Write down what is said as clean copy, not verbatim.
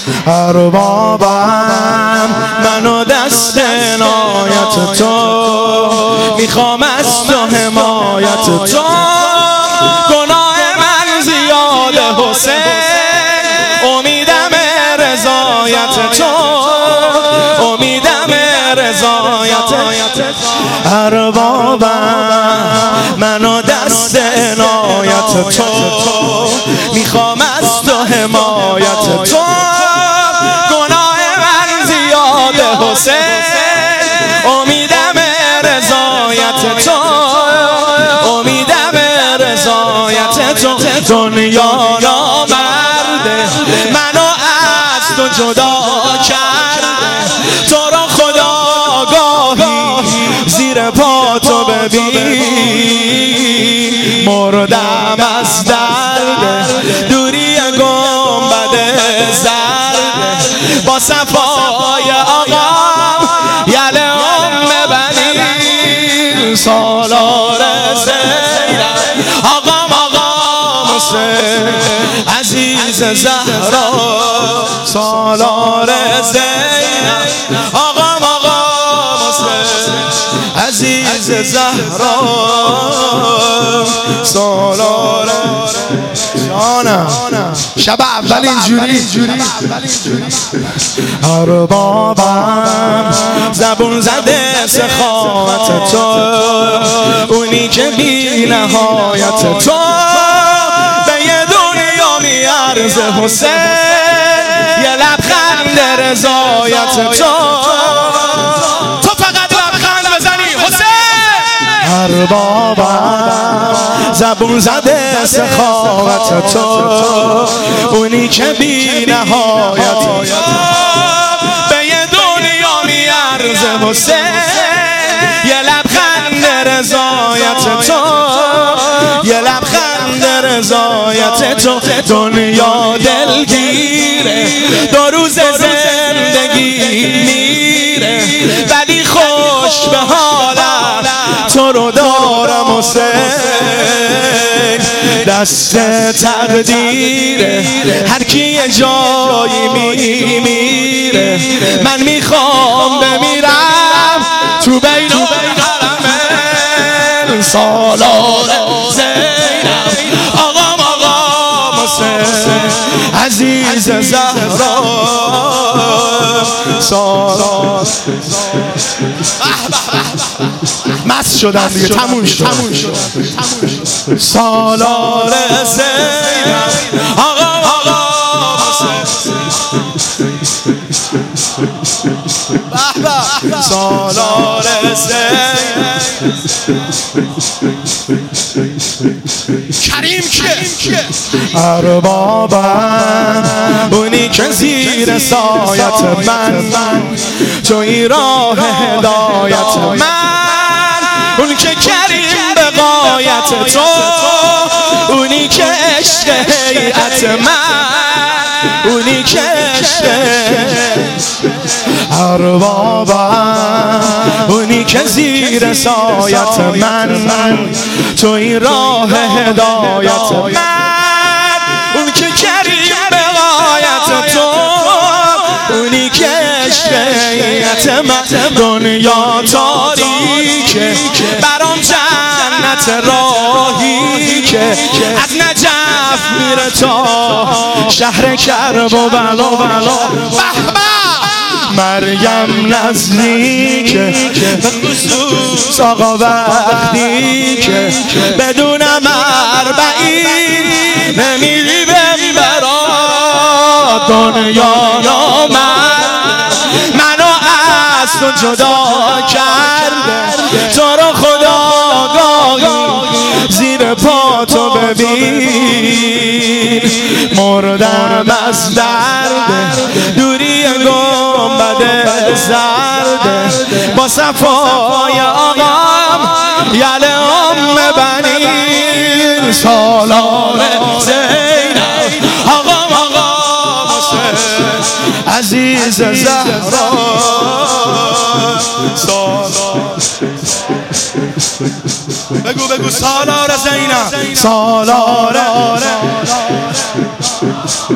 اربابم منو دست عنایت تو میخوام از تو حمایت تو گناه من زیاد حسین امیدم رضایت تو امیدم رضایت اربابم منو دست عنایت تو میخوام از تو حمایت تو گناه من زیاد حسین امیدم رضایت تو امیدم رضایت تو دنیا نامرده منو از تو جدا کرده تو را خدا گاهی زیر پا تو ببین مردم از درد دوری گنبد زرد با صفای آقا یل ام بنی سالار زینب آقام حسین عزیز زهرا سالار زینب آقام حسین عزیز زهرا سالار جانم شب اول اینجوری اربابم زبون زده سخاوت تو اونی که بی نهایت تو به یه دنیا میارزه حسین یه لبخند رضایت تو فقط لبخند بزنی حسین اربابم زبون زده سخاوت تو اونی که بی نهایت به یه دنیا میارزه حسین یه لبخند رضایت تو یه لبخند رضایت تو دنیا دلگیره دو روز زندگی میره ولی خوش به حالم تو رو دارم حسین دست تقدیره هر کی یه جایی میمیره من میخوام بمیرم تو بین حرمین سالار زینب آقام حسین عزیز زهرا سالار مست شدم دیگه تموم شد سالار زینب آقا سالار زینب کریم که اربابم اونی که زیر سایت من توی راه هدایت من اون که کریم به غایت تو اونی که عشق هیئت من اونی که عشق اربابم اونی که زیر سایت من توی راه هدایت من اون که کریم به غایت تو اونی که عشق هیئت من دنیا تاریکه برام جنت راهی که از نجف میره تا شهر کرب و بلا مریم نزدیکه به خصوص آقا وقتی که بدون مربعین نمیری ببرا دنیا منو از تو جدا کرده تو رو خدا گاهی زیر پا تو ببین مردم از درد دوری گنبد زرد با صفای آقام یل ام بنی سالار زینب آقام حسین عزیز زهرا سالار بگو سالار زینب سالار